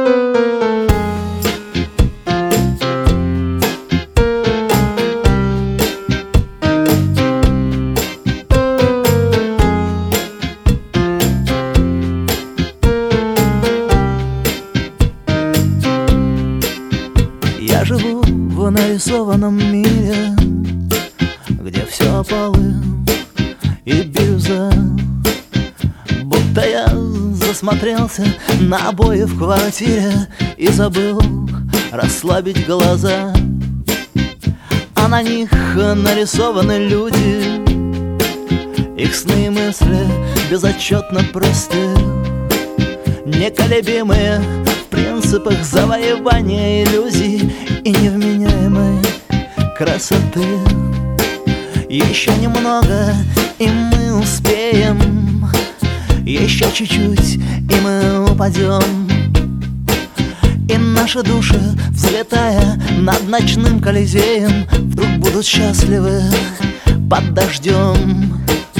Я живу в нарисованном мире, где все опалы и бирюза. Будто я засмотрелся на обои в квартире и забыл расслабить глаза. А на них нарисованы люди, их сны и мысли безотчетно просты, неколебимые в принципах завоевания иллюзий и невменяемой красоты. Еще немного, и мы успеем, еще чуть-чуть, и мы упадем. И наши души, взлетая над ночным Колизеем, вдруг будут счастливы под дождем.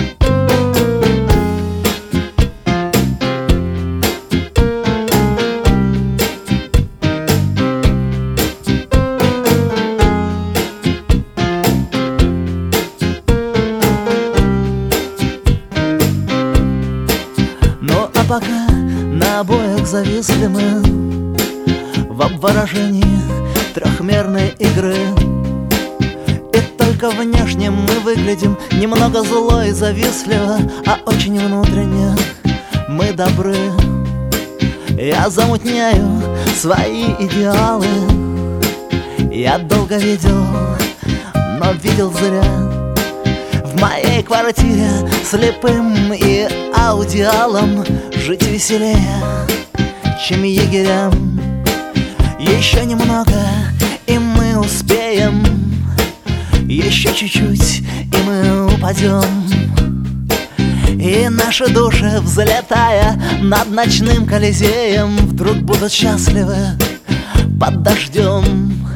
Пока на обоях зависли мы в обворожении трехмерной игры, и только внешне мы выглядим немного зло и завистливо, а очень внутренне мы добры. Я замутняю свои идеалы, я долго видел, но видел зря. В моей квартире слепым и аудиалом жить веселее, чем егерям. Еще немного, и мы успеем, еще чуть-чуть, и мы упадем. И наши души, взлетая над ночным Колизеем, вдруг будут счастливы под дождем.